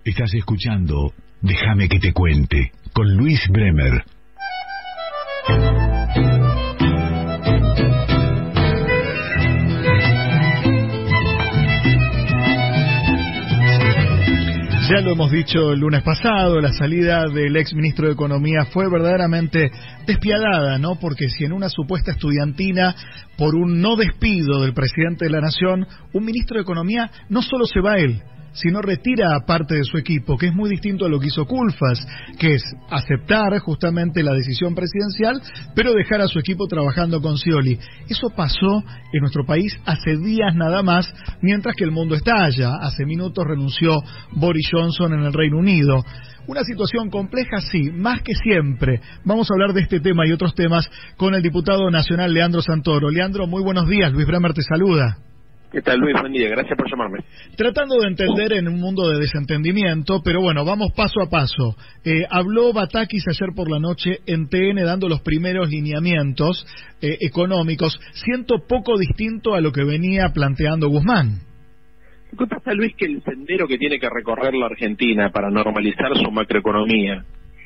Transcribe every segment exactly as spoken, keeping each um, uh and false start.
Estás escuchando Déjame que te cuente, con Luis Bremer. Ya lo hemos dicho el lunes pasado, la salida del ex ministro de Economía fue verdaderamente despiadada, ¿no? Porque si en una supuesta estudiantina, por un no despido del presidente de la Nación, un ministro de Economía no solo se va él, sino retira a parte de su equipo, que es muy distinto a lo que hizo Culfas, que es aceptar justamente la decisión presidencial, pero dejar a su equipo trabajando con Scioli. Eso pasó en nuestro país hace días nada más, mientras que el mundo estalla. Hace minutos renunció Boris Johnson en el Reino Unido. Una situación compleja, sí, más que siempre. Vamos a hablar de este tema y otros temas con el diputado nacional Leandro Santoro. Leandro, muy buenos días. Luis Bremer te saluda. ¿Qué tal, Luis? Buen día, gracias por llamarme. Tratando de entender en un mundo de desentendimiento, pero bueno, vamos paso a paso. Eh, habló Batakis ayer por la noche en T N dando los primeros lineamientos eh, económicos, siento poco distinto a lo que venía planteando Guzmán. Lo que pasa, Luis, que el sendero que tiene que recorrer la Argentina para normalizar su macroeconomía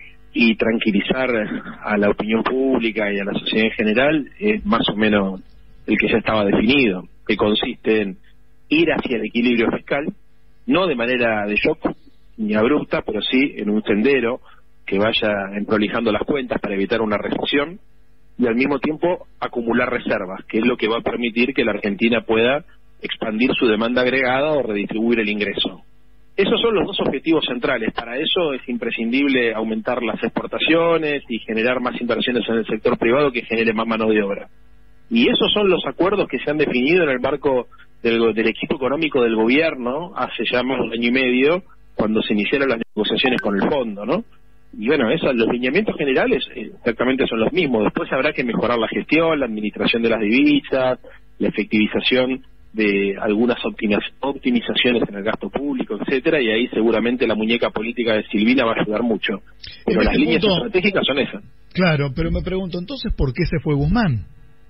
y tranquilizar a la opinión pública y a la sociedad en general es más o menos el que ya estaba definido, que consiste en ir hacia el equilibrio fiscal, no de manera de shock ni abrupta, pero sí en un sendero que vaya emprolijando las cuentas para evitar una recesión y al mismo tiempo acumular reservas, que es lo que va a permitir que la Argentina pueda expandir su demanda agregada o redistribuir el ingreso. Esos son los dos objetivos centrales. Para eso es imprescindible aumentar las exportaciones y generar más inversiones en el sector privado que genere más mano de obra. Y esos son los acuerdos que se han definido en el marco del, del equipo económico del gobierno hace ya más de un año y medio, cuando se iniciaron las negociaciones con el fondo, ¿no? Y bueno, esos, los lineamientos generales exactamente son los mismos. Después habrá que mejorar la gestión, la administración de las divisas, la efectivización de algunas optimizaciones en el gasto público, etcétera, y ahí seguramente la muñeca política de Silvina va a ayudar mucho. Pero las líneas estratégicas son esas. Claro, pero me pregunto entonces, ¿por qué se fue Guzmán?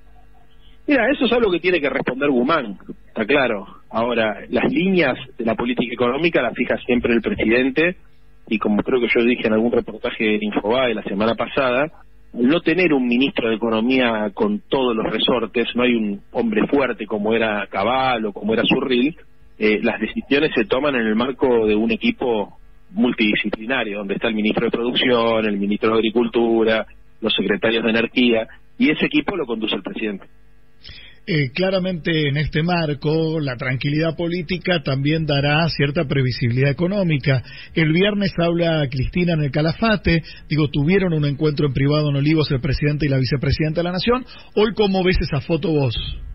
Mira, eso es algo que tiene que responder Guzmán, está claro. Ahora, las líneas de la política económica las fija siempre el presidente, y como creo que yo dije en algún reportaje de Infobae la semana pasada, al no tener un ministro de Economía con todos los resortes, no hay un hombre fuerte como era Cabal o como era Zurril, eh, las decisiones se toman en el marco de un equipo multidisciplinario, donde está el ministro de Producción, el ministro de Agricultura, los secretarios de Energía, y ese equipo lo conduce el presidente. Eh, claramente en este marco la tranquilidad política también dará cierta previsibilidad económica. El viernes habla Cristina en el Calafate, digo, tuvieron un encuentro en privado en Olivos el presidente y la vicepresidenta de la Nación. Hoy, ¿cómo ves esa foto vos?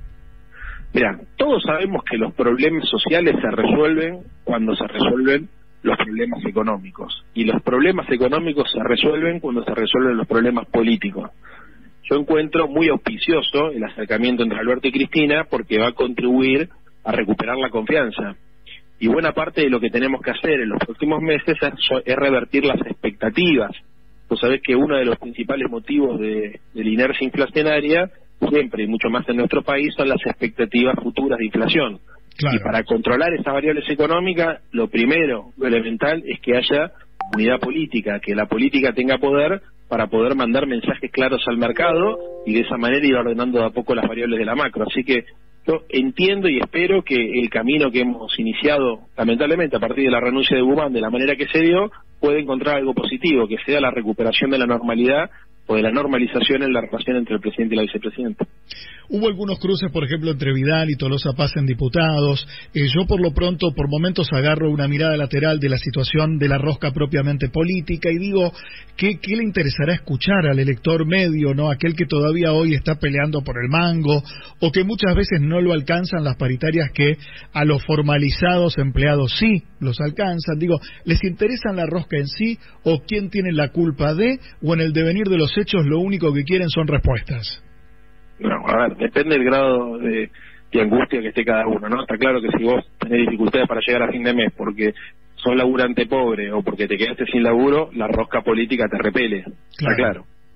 Mira, todos sabemos que los problemas sociales se resuelven cuando se resuelven los problemas económicos, y los problemas económicos se resuelven cuando se resuelven los problemas políticos. Yo encuentro muy auspicioso el acercamiento entre Alberto y Cristina porque va a contribuir a recuperar la confianza. Y buena parte de lo que tenemos que hacer en los próximos meses es, es revertir las expectativas. Vos sabés que uno de los principales motivos de, de la inercia inflacionaria, siempre y mucho más en nuestro país, son las expectativas futuras de inflación. Claro. Y para controlar esas variables económicas, lo primero, lo elemental, es que haya unidad política, que la política tenga poder para poder mandar mensajes claros al mercado y de esa manera ir ordenando de a poco las variables de la macro. Así que yo entiendo y espero que el camino que hemos iniciado, lamentablemente a partir de la renuncia de Guzmán, de la manera que se dio, pueda encontrar algo positivo, que sea la recuperación de la normalidad o de la normalización en la relación entre el presidente y la vicepresidenta. Hubo algunos cruces, por ejemplo, entre Vidal y Tolosa Paz en diputados. Eh, yo, por lo pronto, por momentos agarro una mirada lateral de la situación de la rosca propiamente política y digo, ¿qué, qué le interesará escuchar al elector medio, no, aquel que todavía hoy está peleando por el mango o que muchas veces no lo alcanzan las paritarias que a los formalizados empleados sí los alcanzan? Digo, ¿les interesa la rosca en sí o quién tiene la culpa de, o en el devenir de los hechos lo único que quieren son respuestas? No, a ver, depende del grado de, de angustia que esté cada uno, ¿no? Está claro que si vos tenés dificultades para llegar a fin de mes porque sos laburante pobre o porque te quedaste sin laburo, la rosca política te repele, claro. Está claro.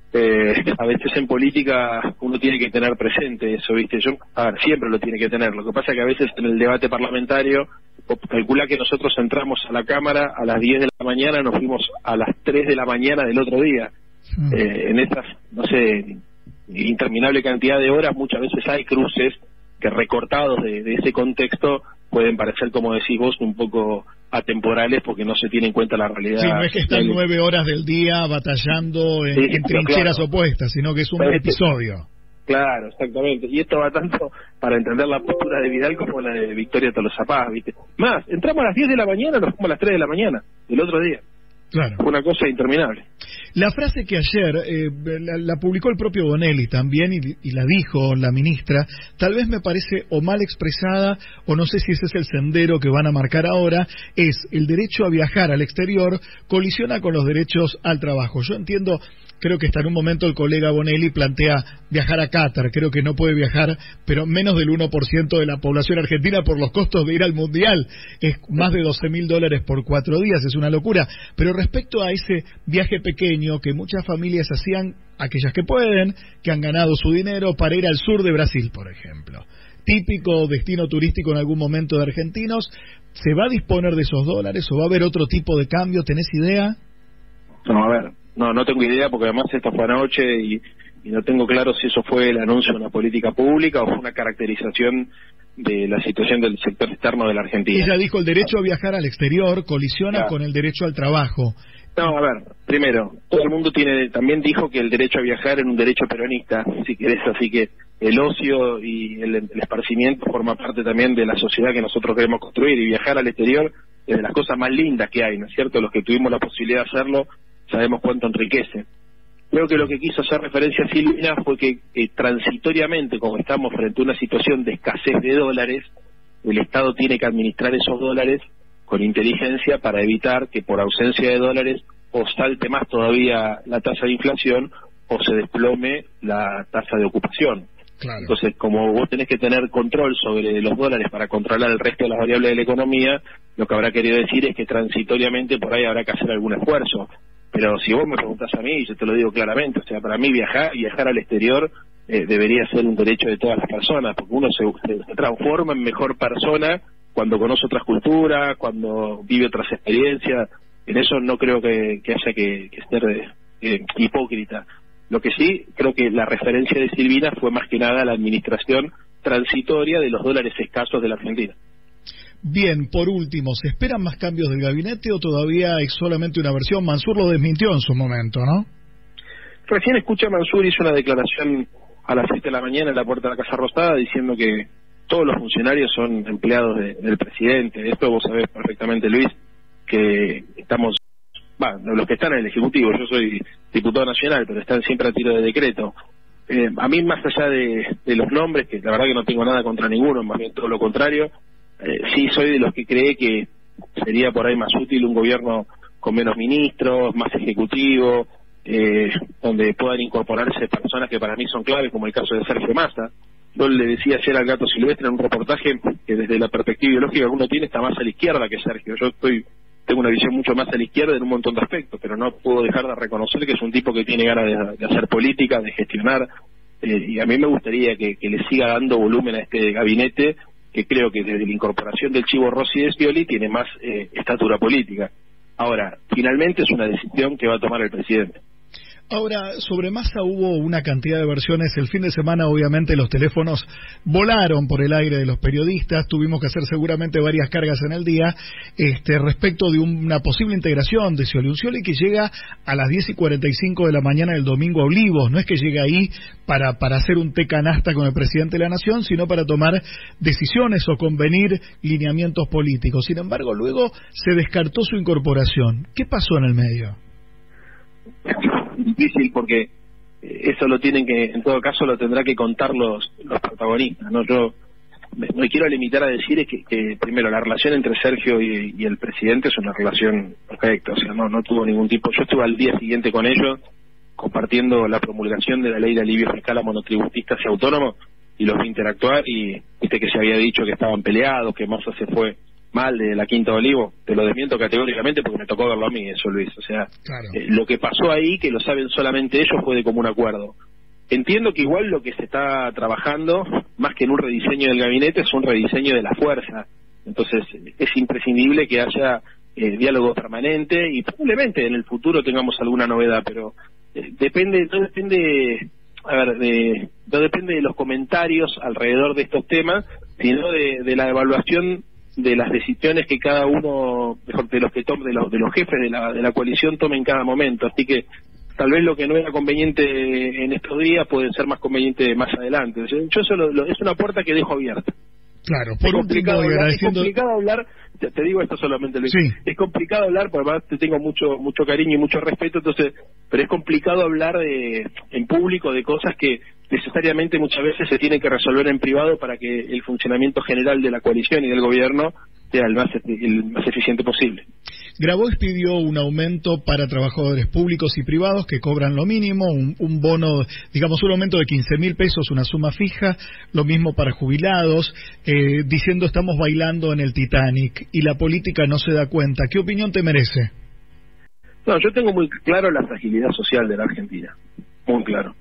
Eh, a veces en política uno tiene que tener presente eso, ¿viste? Yo, a ver, siempre lo tiene que tener. Lo que pasa es que a veces en el debate parlamentario, calcula que nosotros entramos a la Cámara a las diez de la mañana, nos fuimos a las tres de la mañana del otro día. Mm. Eh, en esas, no sé, interminable cantidad de horas, muchas veces hay cruces que recortados de, de ese contexto pueden parecer, como decís vos, un poco atemporales porque no se tiene en cuenta la realidad. Sí, no es que están nueve horas del día batallando en, sí, en trincheras claro. opuestas, sino que es un Pero episodio. Este, claro, exactamente. Y esto va tanto para entender la postura de Vidal como la de Victoria Tolosa Paz, ¿viste? Más, entramos a las diez de la mañana, nos fuimos a las tres de la mañana del otro día. Claro. Fue una cosa interminable. La frase que ayer eh, la, la publicó el propio Bonelli también y, y la dijo la ministra, tal vez me parece o mal expresada o no sé si ese es el sendero que van a marcar ahora, es el derecho a viajar al exterior colisiona con los derechos al trabajo. Yo entiendo, creo que hasta en un momento el colega Bonelli plantea viajar a Qatar, creo que no puede viajar, pero menos del uno por ciento de la población argentina por los costos de ir al Mundial, es más de doce mil dólares por cuatro días, es una locura, pero respecto a ese viaje pequeño que muchas familias hacían, aquellas que pueden, que han ganado su dinero para ir al sur de Brasil, por ejemplo, típico destino turístico en algún momento de argentinos, ¿se va a disponer de esos dólares o va a haber otro tipo de cambio? ¿Tenés idea? No, a ver, no, no tengo idea porque además esto fue anoche y, y no tengo claro si eso fue el anuncio de una política pública o fue una caracterización de la situación del sector externo de la Argentina. Ella dijo el derecho a viajar al exterior colisiona claro. con el derecho al trabajo. No, a ver, primero, todo el mundo tiene, también dijo que el derecho a viajar era un derecho peronista, si querés, así que el ocio y el, el esparcimiento forma parte también de la sociedad que nosotros queremos construir, y viajar al exterior es de las cosas más lindas que hay, ¿no es cierto? Los que tuvimos la posibilidad de hacerlo sabemos cuánto enriquece. Creo que lo que quiso hacer referencia a Silvina fue que, que transitoriamente, como estamos frente a una situación de escasez de dólares, el Estado tiene que administrar esos dólares con inteligencia para evitar que por ausencia de dólares o salte más todavía la tasa de inflación o se desplome la tasa de ocupación. Claro. Entonces, como vos tenés que tener control sobre los dólares para controlar el resto de las variables de la economía, lo que habrá querido decir es que transitoriamente por ahí habrá que hacer algún esfuerzo. Pero si vos me preguntás a mí, yo te lo digo claramente, o sea, para mí viajar viajar al exterior eh, debería ser un derecho de todas las personas, porque uno se, se transforma en mejor persona cuando conoce otras culturas, cuando vive otras experiencias. En eso no creo que, que haya que, que ser eh, hipócrita. Lo que sí, creo que la referencia de Silvina fue más que nada a la administración transitoria de los dólares escasos de la Argentina. Bien, por último, ¿se esperan más cambios del gabinete o todavía es solamente una versión? Mansur lo desmintió en su momento, ¿no? Recién escuché a Mansur, hizo una declaración a las siete de la mañana en la puerta de la Casa Rosada diciendo que todos los funcionarios son empleados de, del presidente. Esto vos sabés perfectamente, Luis, que estamos, bueno, los que están en el Ejecutivo, yo soy diputado nacional, pero están siempre a tiro de decreto. Eh, a mí, más allá de, de los nombres, que la verdad que no tengo nada contra ninguno, más bien todo lo contrario, eh, sí soy de los que cree que sería por ahí más útil un gobierno con menos ministros, más ejecutivo, eh, donde puedan incorporarse personas que para mí son claves, como el caso de Sergio Massa. Yo le decía ayer al Gato Silvestre en un reportaje que desde la perspectiva ideológica que uno tiene está más a la izquierda que Sergio. Yo estoy tengo una visión mucho más a la izquierda en un montón de aspectos, pero no puedo dejar de reconocer que es un tipo que tiene ganas de, de hacer política, de gestionar, eh, y a mí me gustaría que, que le siga dando volumen a este gabinete, que creo que desde la incorporación del Chivo Rossi de Scioli tiene más eh, estatura política. Ahora, finalmente es una decisión que va a tomar el presidente. Ahora, sobre Massa hubo una cantidad de versiones. El fin de semana, obviamente, los teléfonos volaron por el aire de los periodistas. Tuvimos que hacer seguramente varias cargas en el día este, respecto de una posible integración de Scioli. Un Scioli que llega a las diez y cuarenta y cinco de la mañana del domingo a Olivos. No es que llegue ahí para, para hacer un té canasta con el presidente de la Nación, sino para tomar decisiones o convenir lineamientos políticos. Sin embargo, luego se descartó su incorporación. ¿Qué pasó en el medio? Difícil porque eso lo tienen que, en todo caso lo tendrá que contar los los protagonistas, no yo me, me quiero limitar a decir es que, que primero la relación entre Sergio y, y el presidente es una relación perfecta, o sea no no tuvo ningún tipo. Yo estuve al día siguiente con ellos compartiendo la promulgación de la ley de alivio fiscal a monotributistas y autónomos y los vi interactuar y viste que se había dicho que estaban peleados, que Massa se fue mal de la Quinta de Olivo, te lo desmiento categóricamente porque me tocó verlo a mí eso, Luis. O sea, claro. eh, lo que pasó ahí, que lo saben solamente ellos, fue de común acuerdo. Entiendo que igual lo que se está trabajando, más que en un rediseño del gabinete, es un rediseño de la fuerza. Entonces, es imprescindible que haya eh, diálogo permanente y probablemente en el futuro tengamos alguna novedad, pero eh, depende, no depende, a ver, de, no depende de los comentarios alrededor de estos temas, sino de, de la evaluación de las decisiones que cada uno, mejor, de los que tomen, de los, de los jefes de la, de la coalición tomen en cada momento. Así que tal vez lo que no era conveniente en estos días puede ser más conveniente más adelante. Yo, yo solo, lo, es una puerta que dejo abierta. Claro, por es complicado, último, hablar, agradeciendo... es complicado hablar, te, te digo esto solamente, Luis, sí. Es complicado hablar, porque además te tengo mucho mucho cariño y mucho respeto, entonces, pero es complicado hablar de, en público de cosas que necesariamente muchas veces se tienen que resolver en privado para que el funcionamiento general de la coalición y del gobierno sea el más, el más eficiente posible. Grabois pidió un aumento para trabajadores públicos y privados que cobran lo mínimo, un, un bono, digamos un aumento de quince mil pesos, una suma fija, lo mismo para jubilados, eh, diciendo estamos bailando en el Titanic y la política no se da cuenta. ¿Qué opinión te merece? No, yo tengo muy claro la fragilidad social de la Argentina, muy claro.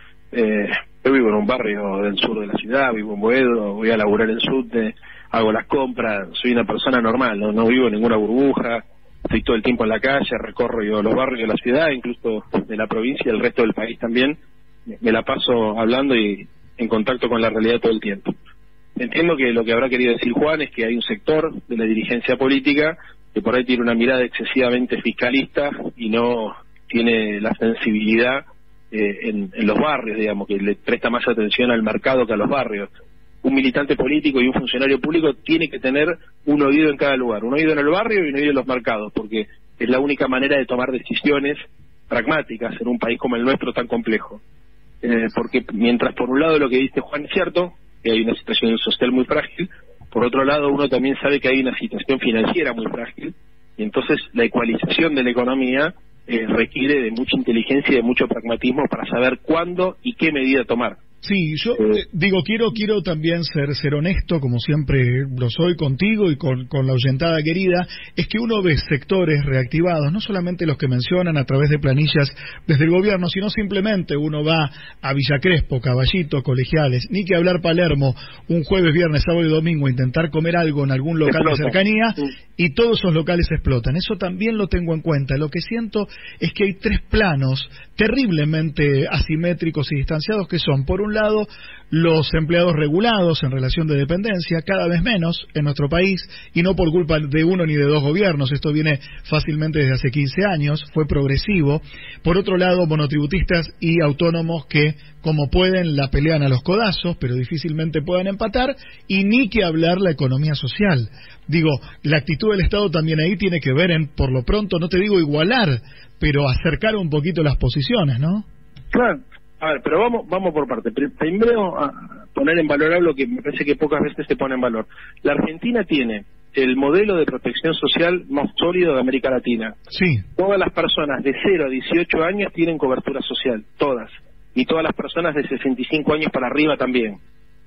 Eh, yo vivo en un barrio del sur de la ciudad, vivo en Boedo, voy a laburar en Subte, hago las compras, soy una persona normal, no, no vivo en ninguna burbuja, estoy todo el tiempo en la calle, recorro yo los barrios de la ciudad, incluso de la provincia y el resto del país también, me la paso hablando y en contacto con la realidad todo el tiempo. Entiendo que lo que habrá querido decir Juan es que hay un sector de la dirigencia política que por ahí tiene una mirada excesivamente fiscalista y no tiene la sensibilidad eh, en, en los barrios, digamos, que le presta más atención al mercado que a los barrios. Un militante político y un funcionario público tiene que tener un oído en cada lugar, un oído en el barrio y un oído en los mercados, porque es la única manera de tomar decisiones pragmáticas en un país como el nuestro tan complejo. Eh, porque mientras por un lado lo que dice Juan es cierto, que hay una situación social muy frágil, por otro lado uno también sabe que hay una situación financiera muy frágil, y entonces la ecualización de la economía eh, requiere de mucha inteligencia y de mucho pragmatismo para saber cuándo y qué medida tomar. Sí, yo eh, digo, quiero quiero también ser ser honesto, como siempre lo soy contigo y con, con la oyentada querida, es que uno ve sectores reactivados, no solamente los que mencionan a través de planillas desde el gobierno, sino simplemente uno va a Villa Crespo, Caballito, Colegiales, ni que hablar Palermo, un jueves, viernes, sábado y domingo, intentar comer algo en algún local Explota. de cercanía, sí. y todos esos locales explotan. Eso también lo tengo en cuenta. Lo que siento es que hay tres planos terriblemente asimétricos y distanciados que son, por un lado, los empleados regulados en relación de dependencia, cada vez menos en nuestro país, y no por culpa de uno ni de dos gobiernos, esto viene fácilmente desde hace quince años, fue progresivo. Por otro lado, monotributistas y autónomos que, como pueden, la pelean a los codazos, pero difícilmente puedan empatar, y ni que hablar la economía social. Digo, la actitud del Estado también ahí tiene que ver en, por lo pronto, no te digo igualar, pero acercar un poquito las posiciones, ¿no? Claro. A ver, pero vamos vamos por parte. Primero, a poner en valor algo que me parece que pocas veces se pone en valor. La Argentina tiene el modelo de protección social más sólido de América Latina. Sí. Todas las personas de cero a dieciocho años tienen cobertura social, todas. Y todas las personas de sesenta y cinco años para arriba también.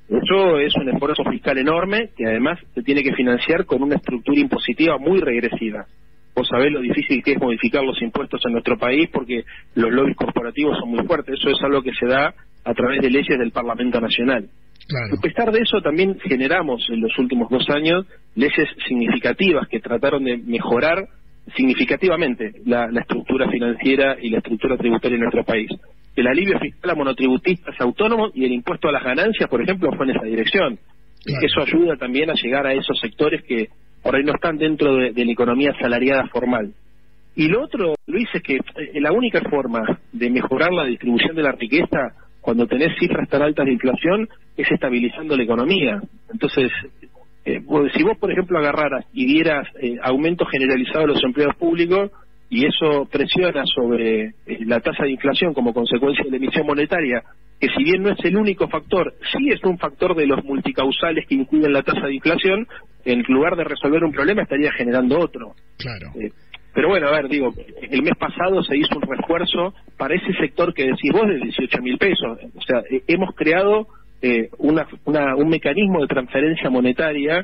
Eso es un esfuerzo fiscal enorme que además se tiene que financiar con una estructura impositiva muy regresiva. Vos sabés lo difícil que es modificar los impuestos en nuestro país porque los lobbies corporativos son muy fuertes. Eso es algo que se da a través de leyes del Parlamento Nacional. Claro. A pesar de eso, también generamos en los últimos dos años leyes significativas que trataron de mejorar significativamente la, la estructura financiera y la estructura tributaria en nuestro país. El alivio fiscal a monotributistas autónomos y el impuesto a las ganancias, por ejemplo, fue en esa dirección. Claro. Eso ayuda también a llegar a esos sectores que por ahí no están dentro de, de la economía asalariada formal. Y lo otro, Luis, es que eh, la única forma de mejorar la distribución de la riqueza cuando tenés cifras tan altas de inflación es estabilizando la economía. Entonces, eh, si vos, por ejemplo, agarraras y dieras eh, aumento generalizado de los empleos públicos y eso presiona sobre eh, la tasa de inflación como consecuencia de la emisión monetaria, que si bien no es el único factor, sí es un factor de los multicausales que inciden la tasa de inflación, en lugar de resolver un problema estaría generando otro. Claro. Eh, pero bueno, a ver, digo, el mes pasado se hizo un refuerzo para ese sector que decís vos de dieciocho mil pesos. O sea, eh, hemos creado eh, una, una, un mecanismo de transferencia monetaria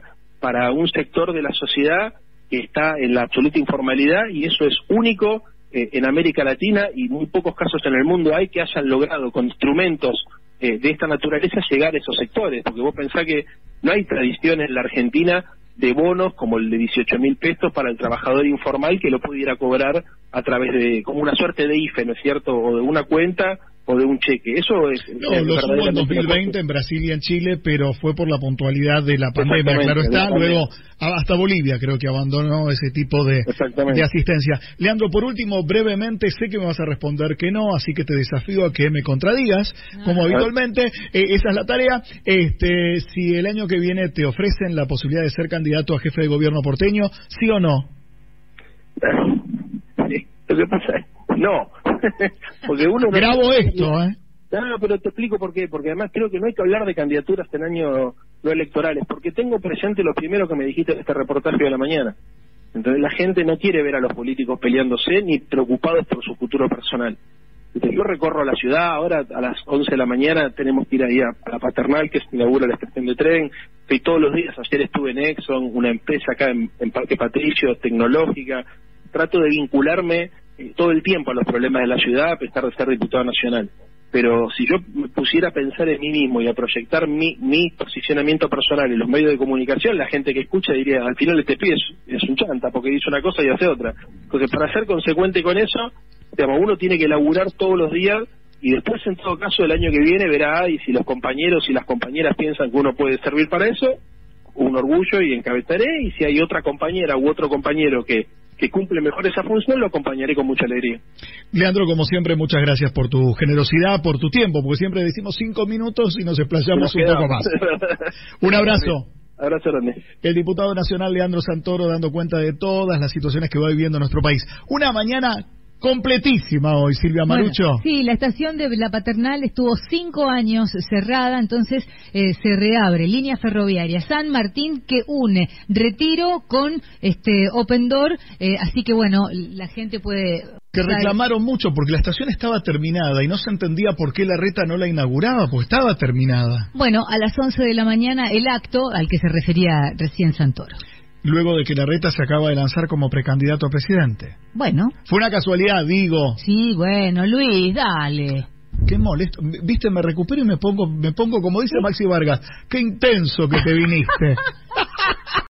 para un sector de la sociedad que está en la absoluta informalidad, y eso es único eh, en América Latina, y muy pocos casos en el mundo hay que hayan logrado con instrumentos eh, de esta naturaleza llegar a esos sectores, porque vos pensás que no hay tradición en la Argentina de bonos como el de dieciocho mil pesos para el trabajador informal que lo pudiera cobrar a través de, como una suerte de I F E, ¿no es cierto?, o de una cuenta o de un cheque. Eso es... No, es lo hubo en dos mil veinte en Brasil y en Chile, pero fue por la puntualidad de la pandemia, claro está. Luego, hasta Bolivia creo que abandonó ese tipo de, de asistencia. Leandro, por último, brevemente, sé que me vas a responder que no, así que te desafío a que me contradigas, no. como habitualmente. Eh, esa es la tarea. Este, si el año que viene te ofrecen la posibilidad de ser candidato a jefe de gobierno porteño, ¿sí o no? Sí, lo que pasa es no, porque uno... Grabo esto, ¿eh? No, pero te explico por qué, porque además creo que no hay que hablar de candidaturas en años no electorales, porque tengo presente lo primero que me dijiste en este reportaje de la mañana. Entonces la gente no quiere ver a los políticos peleándose ni preocupados por su futuro personal. Entonces, yo recorro la ciudad, ahora a las once de la mañana tenemos que ir ahí a, a la Paternal, que se inaugura la estación de tren, y todos los días, ayer estuve en Exxon, una empresa acá en, en Parque Patricio, tecnológica, trato de vincularme eh, todo el tiempo a los problemas de la ciudad, a pesar de ser diputado nacional. Pero si yo me pusiera a pensar en mí mismo y a proyectar mi, mi posicionamiento personal en los medios de comunicación, la gente que escucha diría, al final este pibe es, es un chanta, porque dice una cosa y hace otra. Entonces, para ser consecuente con eso, digamos, uno tiene que laburar todos los días, y después, en todo caso, el año que viene verá, y si los compañeros y las compañeras piensan que uno puede servir para eso, un orgullo y encabezaré, y si hay otra compañera u otro compañero que que cumple mejor esa función, lo acompañaré con mucha alegría. Leandro, como siempre, muchas gracias por tu generosidad, por tu tiempo, porque siempre decimos cinco minutos y nos explayamos un poco más. Un abrazo. Abrazo grande. El diputado nacional Leandro Santoro dando cuenta de todas las situaciones que va viviendo nuestro país. Una mañana completísima hoy, Silvia Marucho. Bueno, sí, la estación de la Paternal estuvo cinco años cerrada, entonces eh, se reabre línea ferroviaria San Martín que une Retiro con este Open Door, eh, así que bueno, la gente puede... Que reclamaron mucho porque la estación estaba terminada y no se entendía por qué Larreta no la inauguraba, porque estaba terminada. Bueno, a las once de la mañana el acto al que se refería recién Santoro. Luego de que Larreta se acaba de lanzar como precandidato a presidente. Bueno. Fue una casualidad, digo. Sí, bueno, Luis, dale. Qué molesto. Viste, me recupero y me pongo, me pongo como dice Maxi Vargas, qué intenso que te viniste.